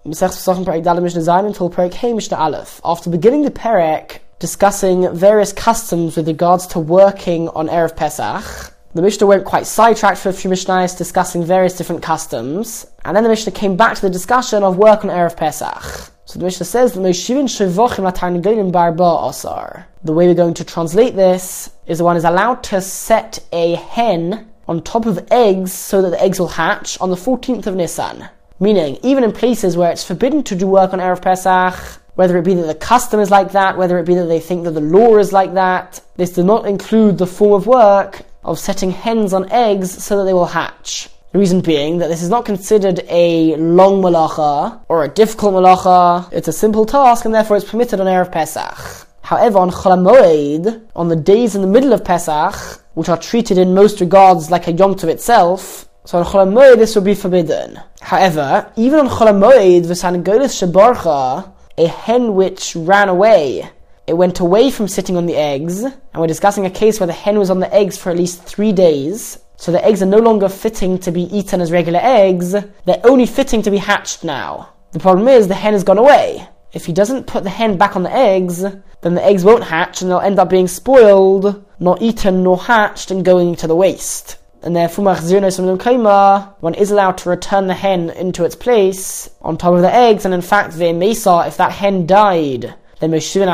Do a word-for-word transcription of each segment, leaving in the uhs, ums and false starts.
until Perek Hey Mishnah Aleph. After beginning the Perek, discussing various customs with regards to working on Erev Pesach, the Mishnah went quite sidetracked for a few Mishnahs, discussing various different customs, and then the Mishnah came back to the discussion of work on Erev Pesach. So the Mishnah says that the way we're going to translate this is the one is allowed to set a hen on top of eggs so that the eggs will hatch on the fourteenth of Nisan. Meaning, even in places where it's forbidden to do work on Erev Pesach, whether it be that the custom is like that, whether it be that they think that the law is like that, this does not include the form of work of setting hens on eggs so that they will hatch. The reason being that this is not considered a long malacha or a difficult malacha. It's a simple task and therefore it's permitted on Erev Pesach. However, on Chol HaMoed, on the days in the middle of Pesach, which are treated in most regards like a Yom Tov itself, so on Chol HaMoed this will be forbidden. However, even on Chol HaMoed, v'sangolis shebarcha, a hen which ran away, it went away from sitting on the eggs, and we're discussing a case where the hen was on the eggs for at least three days, so the eggs are no longer fitting to be eaten as regular eggs, they're only fitting to be hatched now. The problem is the hen has gone away. If he doesn't put the hen back on the eggs, then the eggs won't hatch and they'll end up being spoiled, not eaten nor hatched, and going to the waste. And therefore, one is allowed to return the hen into its place on top of the eggs, and in fact, if that hen died, then one is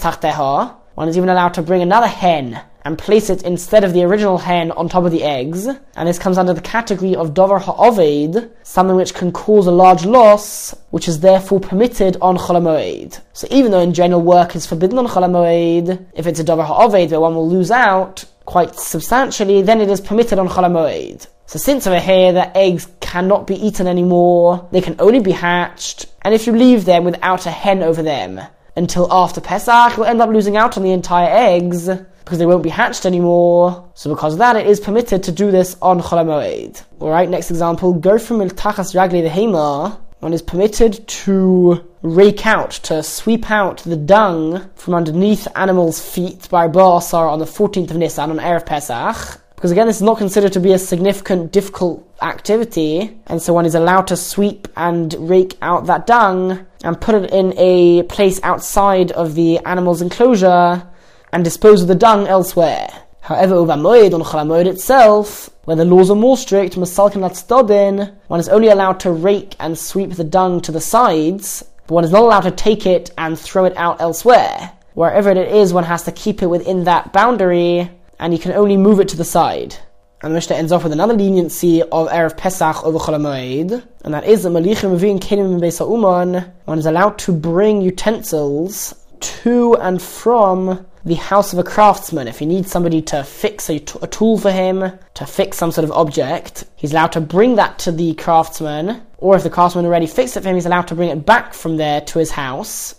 even allowed to bring another hen and place it instead of the original hen on top of the eggs, and this comes under the category of Dover Ha'oved, something which can cause a large loss, which is therefore permitted on Chol HaMoed. So even though in general work is forbidden on Chol HaMoed, if it's a Dover Ha'oved where one will lose out quite substantially, then it is permitted on Chol HaMoed. So since over here the eggs cannot be eaten anymore, they can only be hatched, and if you leave them without a hen over them until after Pesach, you'll end up losing out on the entire eggs, because they won't be hatched anymore. So because of that, it is permitted to do this on Chol HaMoed. Alright, next example. Go from Miltachas Ragli Vehema. One is permitted to rake out, to sweep out the dung from underneath animals' feet by Ba'asar on the fourteenth of Nisan on Erev Pesach. Because again, this is not considered to be a significant, difficult activity, and so one is allowed to sweep and rake out that dung and put it in a place outside of the animal's enclosure and dispose of the dung elsewhere. However, Uva Moed, on Chol HaMoed itself, where the laws are more strict, Masalkin Latzdodin, one is only allowed to rake and sweep the dung to the sides, but one is not allowed to take it and throw it out elsewhere. Wherever it is, one has to keep it within that boundary, and you can only move it to the side. And the Mishnah ends off with another leniency of Erev Pesach over Chol HaMoed, and that is that Malichim Mevin Kenim Beis HaUman, one is allowed to bring utensils to and from the house of a craftsman. If he needs somebody to fix a, t- a tool for him, to fix some sort of object, he's allowed to bring that to the craftsman, or if the craftsman already fixed it for him, he's allowed to bring it back from there to his house,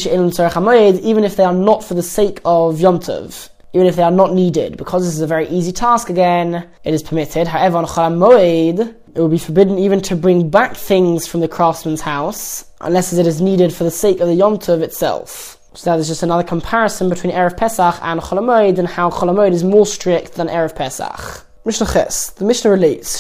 even if they are not for the sake of Yom Tov, even if they are not needed, because this is a very easy task again, it is permitted. However, on Chol HaMoed, it will be forbidden even to bring back things from the craftsman's house, unless it is needed for the sake of the Yom Tov itself. So that is just another comparison between Erev Pesach and Chol HaMoed, and how Chol HaMoed is more strict than Erev Pesach. Mishnah Ches. The Mishnah relates,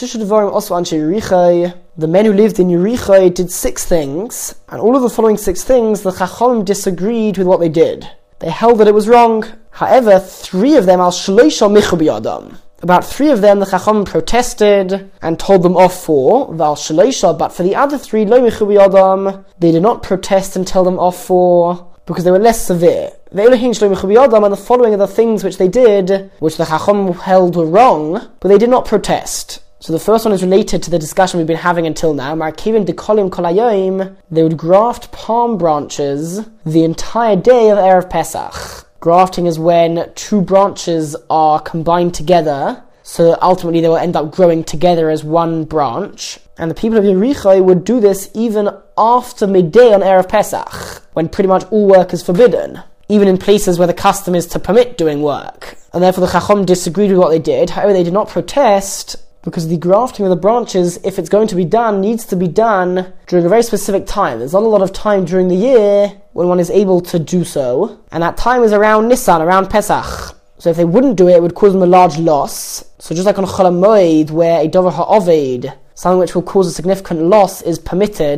the men who lived in Yericho did six things, and all of the following six things, the Chacham disagreed with what they did. They held that it was wrong. However, three of them, al shloisha michu biyadam. About three of them, the Chacham protested and told them off for, val shloisha, but for the other three, lo michu biyadam, they did not protest and tell them off for, because they were less severe. And the following are the things which they did, which the Chacham held were wrong, but they did not protest. So the first one is related to the discussion we've been having until now. They would graft palm branches the entire day of Erev Pesach. Grafting is when two branches are combined together, so that ultimately they will end up growing together as one branch. And the people of Yericho would do this even after midday on Erev Pesach, when pretty much all work is forbidden, even in places where the custom is to permit doing work. And therefore the Chacham disagreed with what they did. However, they did not protest, because the grafting of the branches, if it's going to be done, needs to be done during a very specific time. There's not a lot of time during the year when one is able to do so, and that time is around Nisan, around Pesach. So if they wouldn't do it, it would cause them a large loss. So just like on Chol HaMoed, where a Dover Ha'oved, something which will cause a significant loss, is permitted,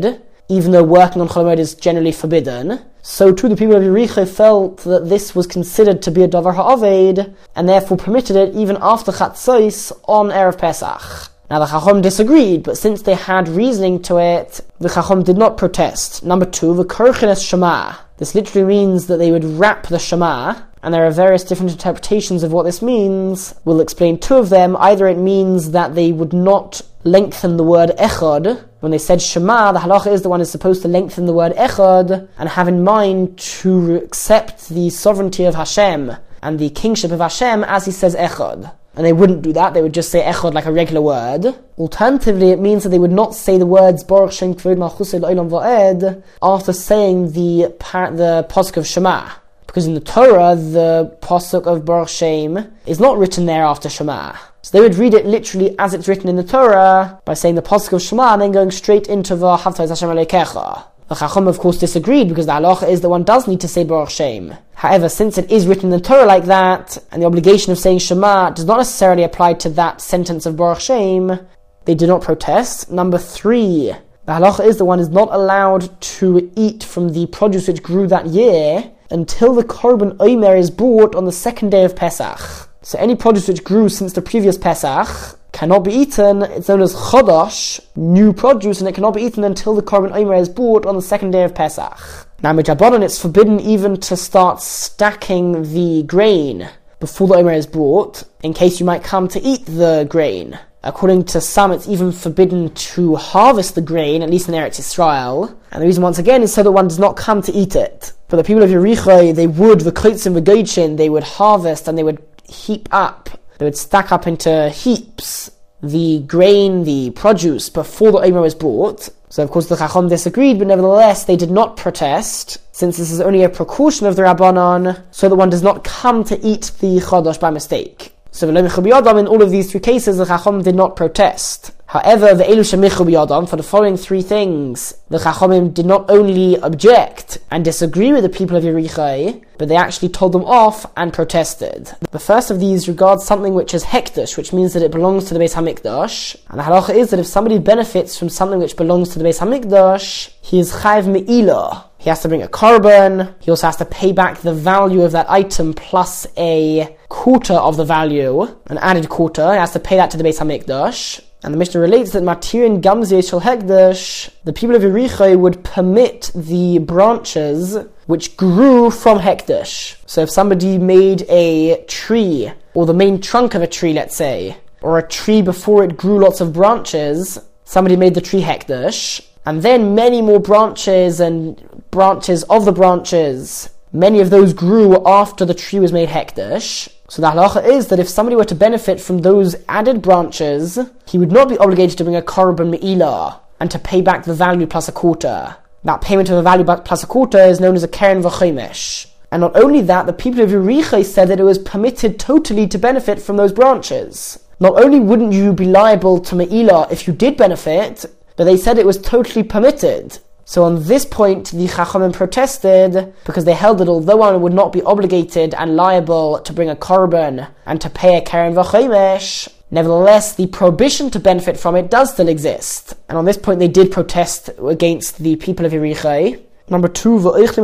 even though working on Chol Hamoed is generally forbidden, so too the people of Yericho felt that this was considered to be a Davar Ha'aved, and therefore permitted it even after Chatzos on Erev Pesach. Now the Chacham disagreed, but since they had reasoning to it, the Chacham did not protest. Number two, the Korchenes Shema. This literally means that they would wrap the Shema, and there are various different interpretations of what this means. We'll explain two of them. Either it means that they would not lengthen the word Echad. When they said Shema, the halacha is the one is supposed to lengthen the word Echad and have in mind to accept the sovereignty of Hashem and the kingship of Hashem as he says Echad. And they wouldn't do that, they would just say Echad like a regular word. Alternatively, it means that they would not say the words Baruch Shem Kvod Malchusei L'Olam Va'ed after saying the, par- the pasuk of Shema. Because in the Torah, the pasuk of Baruch Shem is not written there after Shema. So they would read it literally as it's written in the Torah by saying the pasuk of Shema and then going straight into V'ahavta es Hashem Elokecha. The Chacham of course disagreed because the halacha is that one does need to say Baruch Shem. However, since it is written in the Torah like that, and the obligation of saying Shema does not necessarily apply to that sentence of Baruch Shem, they did not protest. Number three, the halacha is that one is not allowed to eat from the produce which grew that year until the Korban Omer is brought on the second day of Pesach. So any produce which grew since the previous Pesach cannot be eaten. It's known as Chodosh, new produce, and it cannot be eaten until the Korban Omer is brought on the second day of Pesach. Now, Midrabanan, it's forbidden even to start stacking the grain before the Omer is brought, in case you might come to eat the grain. According to some, it's even forbidden to harvest the grain, at least in Eretz Yisrael. And the reason, once again, is so that one does not come to eat it. But the people of Yericho, they would, the Kotzim v'Goychin, they would harvest and they would heap up, they would stack up into heaps the grain, the produce, before the Omer was brought. So of course the Chacham disagreed, but nevertheless they did not protest, since this is only a precaution of the Rabbanon, so that one does not come to eat the Chodosh by mistake. So in all of these three cases, the Chacham did not protest. However, the Elu Shemichu B'Yadam, for the following three things, the Chachamim did not only object and disagree with the people of Yericho, but they actually told them off and protested. The first of these regards something which is Hekdesh, which means that it belongs to the Beis HaMikdash. And the halacha is that if somebody benefits from something which belongs to the Beis HaMikdash, he is Chayv Me'ilah. He has to bring a korban, he also has to pay back the value of that item plus a quarter of the value, an added quarter, he has to pay that to the Beis HaMikdash. And the Mishnah relates that Matirin Gamzeh Shel Hekdesh, the people of Yericho would permit the branches which grew from Hekdesh. So if somebody made a tree, or the main trunk of a tree, let's say, or a tree before it grew lots of branches, somebody made the tree Hekdesh, and then many more branches and branches of the branches, many of those grew after the tree was made Hekdesh. So the halacha is that if somebody were to benefit from those added branches, he would not be obligated to bring a korban me'ilah and to pay back the value plus a quarter. That payment of the value plus a quarter is known as a keren v'chomesh. And not only that, the people of Yericho said that it was permitted totally to benefit from those branches. Not only wouldn't you be liable to me'ilah if you did benefit, but they said it was totally permitted. So on this point, the Chachamim protested because they held that although one would not be obligated and liable to bring a korban and to pay a keren v'chomesh, nevertheless the prohibition to benefit from it does still exist. And on this point they did protest against the people of Yericho. Number two,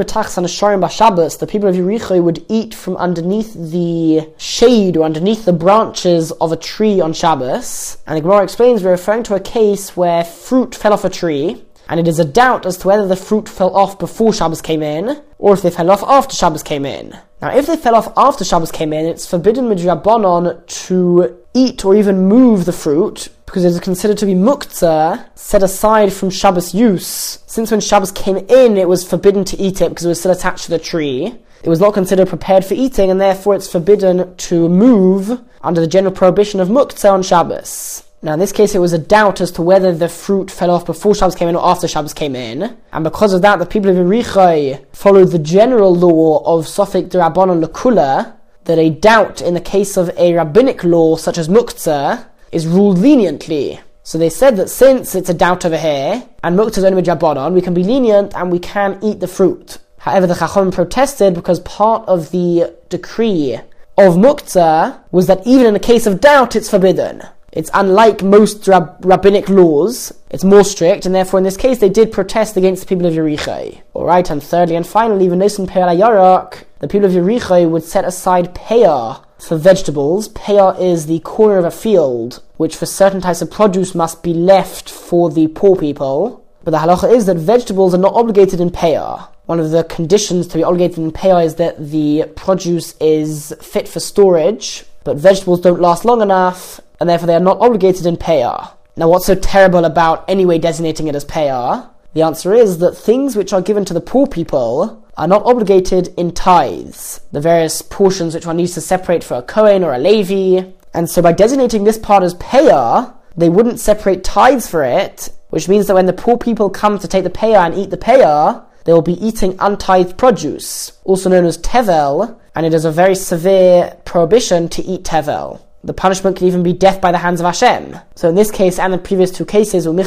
the people of Yericho would eat from underneath the shade or underneath the branches of a tree on Shabbos. And the Gemara explains we're referring to a case where fruit fell off a tree, and it is a doubt as to whether the fruit fell off before Shabbos came in, or if they fell off after Shabbos came in. Now, if they fell off after Shabbos came in, it's forbidden midrabanan to eat or even move the fruit, because it is considered to be muktzah, set aside from Shabbos use. Since when Shabbos came in, it was forbidden to eat it because it was still attached to the tree. It was not considered prepared for eating, and therefore it's forbidden to move under the general prohibition of muktzah on Shabbos. Now in this case it was a doubt as to whether the fruit fell off before Shabbos came in or after Shabbos came in, and because of that the people of Yericho followed the general law of Sofik D'Rabbanan L'Kula, that a doubt in the case of a rabbinic law such as muktzah is ruled leniently. So they said that since it's a doubt over here, and muktzah is only D'Rabbanan, we can be lenient and we can eat the fruit. However, the Chacham protested because part of the decree of muktzah was that even in the case of doubt it's forbidden. It's unlike most rab- rabbinic laws. It's more strict, and therefore in this case they did protest against the people of Yericho. Alright, and thirdly and finally, V'nosin Pe'ah Yarak, the people of Yericho would set aside Pe'ah for vegetables. Pe'ah is the corner of a field, which for certain types of produce must be left for the poor people. But the halacha is that vegetables are not obligated in Pe'ah. One of the conditions to be obligated in Pe'ah is that the produce is fit for storage, but vegetables don't last long enough, and therefore they are not obligated in Pe'ah. Now what's so terrible about anyway designating it as Pe'ah? The answer is that things which are given to the poor people are not obligated in tithes, the various portions which one needs to separate for a Kohen or a Levi. And so by designating this part as Pe'ah, they wouldn't separate tithes for it, which means that when the poor people come to take the Pe'ah and eat the Pe'ah, they will be eating untithed produce, also known as Tevel, and it is a very severe prohibition to eat Tevel. The punishment can even be death by the hands of Hashem. So in this case and the previous two cases, the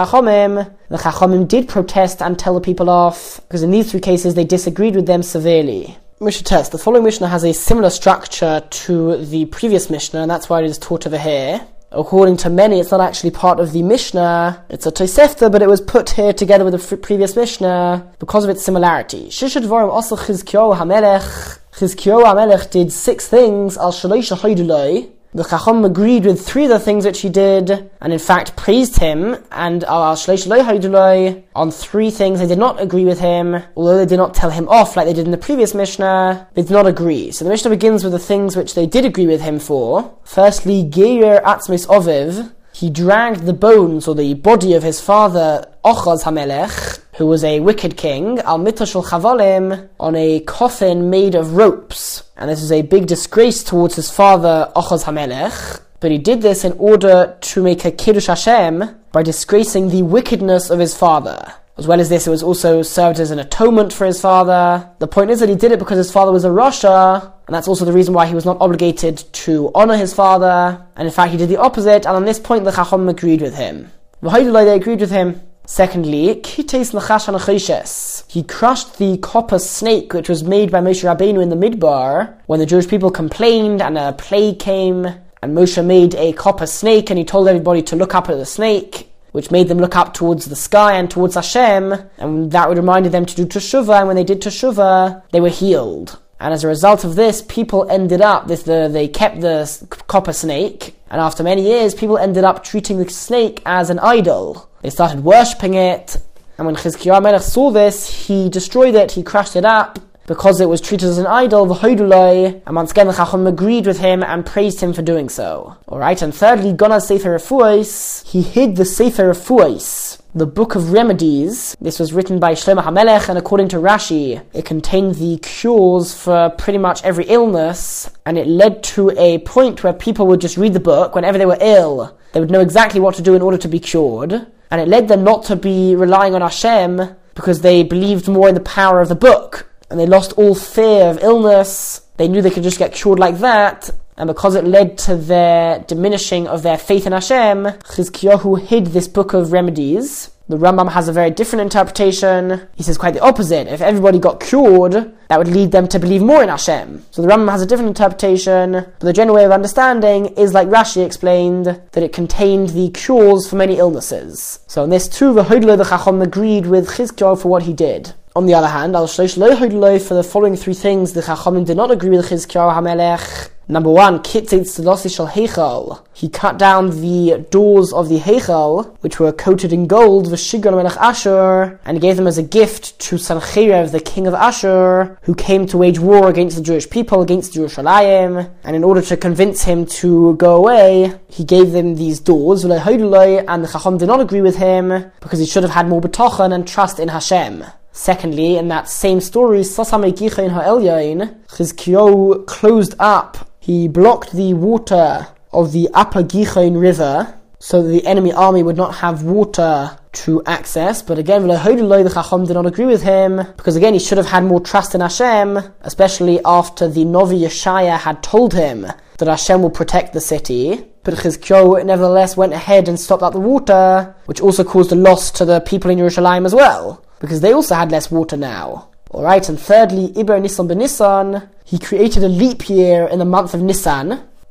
Chachomim did protest and tell the people off, because in these three cases they disagreed with them severely. Mishnah test. The following Mishnah has a similar structure to the previous Mishnah, and that's why it is taught over here. According to many, it's not actually part of the Mishnah. It's a Tosefta, but it was put here together with the f- previous Mishnah because of its similarity. Shisha Dvarim also Chizkiyahu HaMelech. Chizkiyahu HaMelech did six things, al Shalosh Haidulai. The Chacham agreed with three of the things which he did, and in fact praised him, and al Shalosh Haidulai, on three things they did not agree with him, although they did not tell him off like they did in the previous Mishnah, they did not agree. So the Mishnah begins with the things which they did agree with him for. Firstly, Geir Atzmis Oviv, he dragged the bones or the body of his father, Ochaz HaMelech, who was a wicked king, al Mitra Shel Chavalim, on a coffin made of ropes. And this is a big disgrace towards his father, Ochaz HaMelech. But he did this in order to make a Kiddush Hashem by disgracing the wickedness of his father. As well as this, it was also served as an atonement for his father. The point is that he did it because his father was a Rasha, and that's also the reason why he was not obligated to honor his father. And in fact, he did the opposite, and on this point, the Chacham agreed with him. They agreed with him. Secondly, Kites Nachash HaNachoshes. He crushed the copper snake which was made by Moshe Rabbeinu in the Midbar when the Jewish people complained and a plague came, and Moshe made a copper snake and he told everybody to look up at the snake, which made them look up towards the sky and towards Hashem, and that would remind them to do Teshuvah, and when they did Teshuvah, they were healed. And as a result of this, people ended up, this, the, they kept the copper snake, and after many years, people ended up treating the snake as an idol. They started worshipping it, and when Chizkiyahu HaMelech saw this, he destroyed it, he crushed it up, because it was treated as an idol, v'hoidulai, and once again the Chacham agreed with him and praised him for doing so. Alright, and thirdly, Gonaz Sefer Refuos, he hid the Sefer Refuos, the Book of Remedies. This was written by Shlomo HaMelech, and according to Rashi, it contained the cures for pretty much every illness, and it led to a point where people would just read the book whenever they were ill. They would know exactly what to do in order to be cured, and it led them not to be relying on Hashem, because they believed more in the power of the book, and they lost all fear of illness. They knew they could just get cured like that, and because it led to their diminishing of their faith in Hashem, Chizkiyahu hid this Book of Remedies. The Rambam has a very different interpretation. He says quite the opposite. If everybody got cured, that would lead them to believe more in Hashem. So the Rambam has a different interpretation, but the general way of understanding is like Rashi explained, that it contained the cures for many illnesses. So in this too, the Hodlo, the Chacham agreed with Chizkiyahu for what he did. On the other hand, Al Shlosh Lo Hodlo, for the following three things, the Chachamim did not agree with Chizkiyahu HaMelech. Number one, Kitzitz Tzelosi Shel Heichal. He cut down the doors of the Heichal, which were coated in gold, V'shigon Melech Ashur, and gave them as a gift to Sancheiriv, the king of Ashur, who came to wage war against the Jewish people, against Jerusalem. And in order to convince him to go away, he gave them these doors, and the Chacham did not agree with him, because he should have had more betochen and trust in Hashem. Secondly, in that same story, Sasam Gichain Ha'elyain, Chizkiyahu closed up, he blocked the water of the upper Gichain river, so that the enemy army would not have water to access. But again, the Chacham did not agree with him, because again, he should have had more trust in Hashem, especially after the Novi Yeshaya had told him that Hashem will protect the city. But Chizkiyahu nevertheless went ahead and stopped up the water, which also caused a loss to the people in Jerusalem as well, because they also had less water now. Alright, and thirdly, Iber Nisan ben Nisan, he created a leap year in the month of Nisan.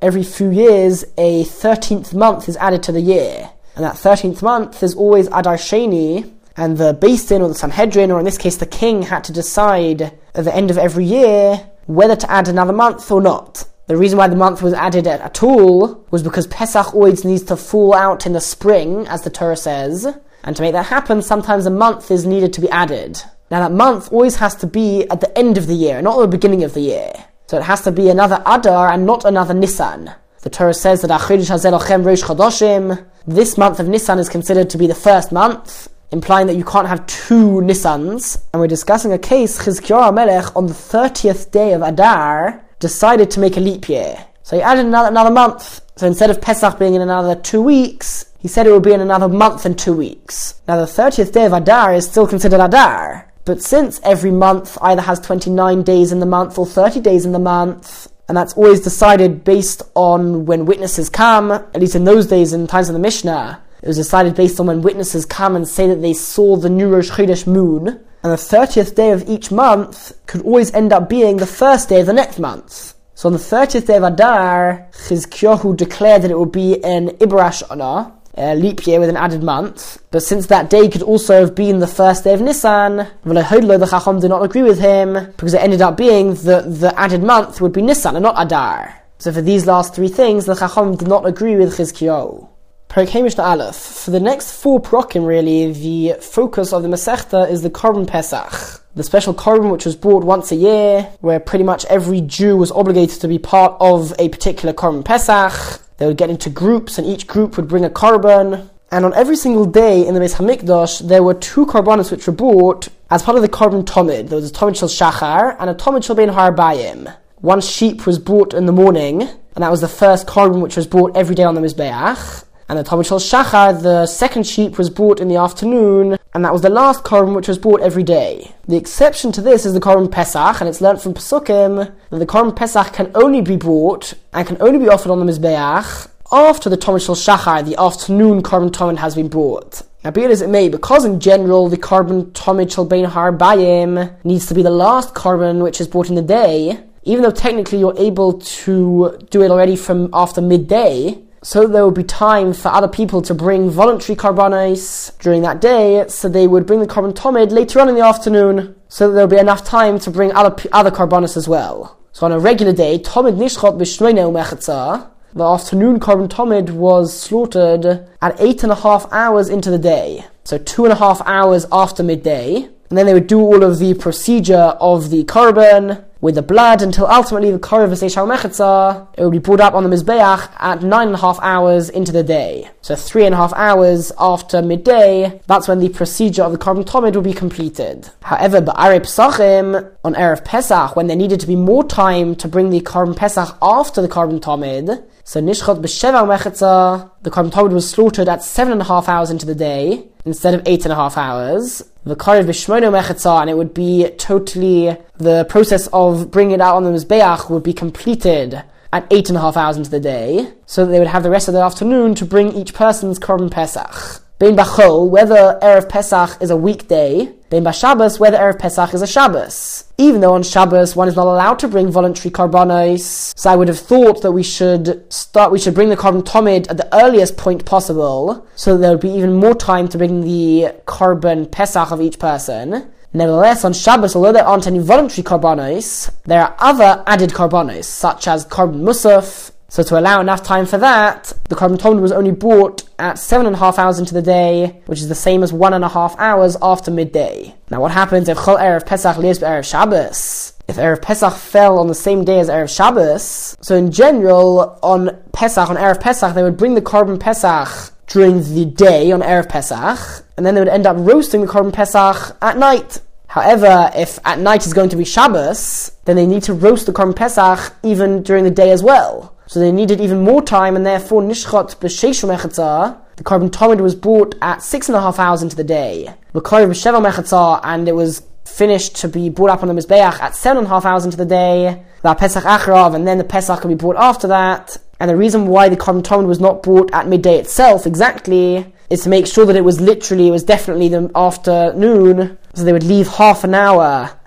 every few years, a thirteenth month is added to the year. And that thirteenth month is always Adar Sheni, and the Beis Din or the Sanhedrin, or in this case the king, had to decide at the end of every year whether to add another month or not. The reason why the month was added at, at all was because Pesach always needs to fall out in the spring, as the Torah says, and to make that happen, sometimes a month is needed to be added. Now that month always has to be at the end of the year, not at the beginning of the year. So it has to be another Adar and not another Nisan. The Torah says that Achodesh Hazeh Lochem Rosh Chodoshim, this month of Nisan is considered to be the first month, implying that you can't have two Nisans. And we're discussing a case, Chizkiyahu HaMelech, on the thirtieth day of Adar, decided to make a leap year. So he added another, another month. So instead of Pesach being in another two weeks, he said it would be in another month and two weeks. Now the thirtieth day of Adar is still considered Adar. But since every month either has twenty-nine days in the month or thirty days in the month, and that's always decided based on when witnesses come, at least in those days, in times of the Mishnah, it was decided based on when witnesses come and say that they saw the new Rosh Chodesh moon, and the thirtieth day of each month could always end up being the first day of the next month. So on the thirtieth day of Adar, Chizkiyahu declared that it would be an Ibarash Shana, a leap year with an added month, but since that day could also have been the first day of Nisan, the Chacham did not agree with him, because it ended up being that the added month would be Nisan and not Adar. So for these last three things, the Chacham did not agree with Chizkiyahu. Perek Hey Mishnah Aleph. For the next four Prokim, really, the focus of the Masechta is the Korban Pesach, the special Korban which was brought once a year, where pretty much every Jew was obligated to be part of a particular Korban Pesach. They would get into groups, and each group would bring a Korban. And on every single day in the Beis Hamikdash, there were two Korbanos which were brought as part of the Korban Tomid. There was a Tomid Shel Shachar and a Tomid Shel Ben Harbayim. One sheep was brought in the morning, and that was the first Korban which was brought every day on the Mizbeach. And the Tomid Shel Shachar, the second sheep, was brought in the afternoon, and that was the last Korban which was brought every day. The exception to this is the Korban Pesach, and it's learnt from Pesukim that the Korban Pesach can only be brought and can only be offered on the Mizbeach after the Tomid Shel Shachar, the afternoon Korban Tomid, has been brought. Now be it as it may, because in general the Korban Tomid Shel Ben Harbayim needs to be the last Korban which is brought in the day, even though technically you're able to do it already from after midday, so there would be time for other people to bring voluntary karbanos during that day, so they would bring the Korban Tomid later on in the afternoon, so that there would be enough time to bring other other karbanos as well. So on a regular day, Tomid Nishchot b'shnoineh u'mechetza, the afternoon Korban Tomid was slaughtered at eight and a half hours into the day, so two and a half hours after midday, and then they would do all of the procedure of the Korban with the blood until ultimately the Korban V'Seishal Mechetza, it would be brought up on the Mizbeach at nine and a half hours into the day. So three and a half hours after midday, that's when the procedure of the Korban Tomid will be completed. However, Ba'arei Pesachim, on Erev Pesach, when there needed to be more time to bring the Korban Pesach after the Korban Tomid, so Nishchot B'Sheva Mechetza, the Korban Tomid was slaughtered at seven and a half hours into the day, instead of eight and a half hours. The Karev B'Shmono Mechetza, and it would be totally, the process of bringing it out on the Mizbeach would be completed at eight and a half hours into the day, so that they would have the rest of the afternoon to bring each person's Korban Pesach. Bein Bachol, whether Erev Pesach is a weekday, Bein Bashabbos, whether Erev Pesach is a Shabbos. Even though on Shabbos one is not allowed to bring voluntary karbanos, so I would have thought that we should start, we should bring the Korban Tomid at the earliest point possible, so that there would be even more time to bring the Korban Pesach of each person. Nevertheless, on Shabbos, although there aren't any voluntary karbanos, there are other added karbanos, such as Korban Musaf. So to allow enough time for that, the Korban Tomid was only brought at seven and a half hours into the day, which is the same as one and a half hours after midday. Now what happens if Chol Erev Pesach lives Erev Shabbos? If Erev Pesach fell on the same day as Erev Shabbos, so in general, on Pesach, on Erev Pesach, they would bring the Korban Pesach during the day on Erev Pesach, and then they would end up roasting the Korban Pesach at night. However, if at night is going to be Shabbos, then they need to roast the Korban Pesach even during the day as well. So they needed even more time, and therefore Nishchot B'Sheishu Mechetza, the Korban Tomid was brought at six and a half hours into the day. V'Karev B'Sheva Mechetza, and it was finished to be brought up on the Mizbeach at seven and a half hours into the day. The Pesach Acharav, and then the Pesach could be brought after that. And the reason why the Korban Tomid was not brought at midday itself exactly is to make sure that it was literally, it was definitely the afternoon. So they would leave half an hour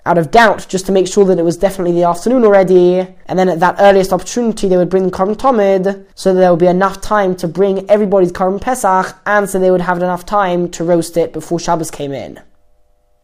out of doubt, just to make sure that it was definitely the afternoon already. And then at that earliest opportunity, they would bring the Korban Tamid, so that there would be enough time to bring everybody's Korban Pesach, and so they would have enough time to roast it before Shabbos came in.